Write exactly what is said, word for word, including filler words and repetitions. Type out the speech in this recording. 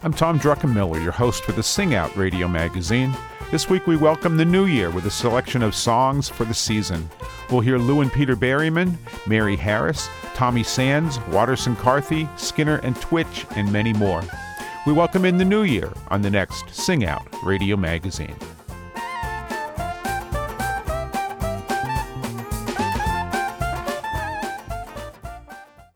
I'm Tom Druckenmiller, your host for the Sing Out radio magazine. This week we welcome the new year with a selection of songs for the season. We'll hear Lou and Peter Berryman, Mary Harris, Tommy Sands, Watterson Carthy, Skinner and Twitch, and many more. We welcome in the new year on the next Sing Out radio magazine.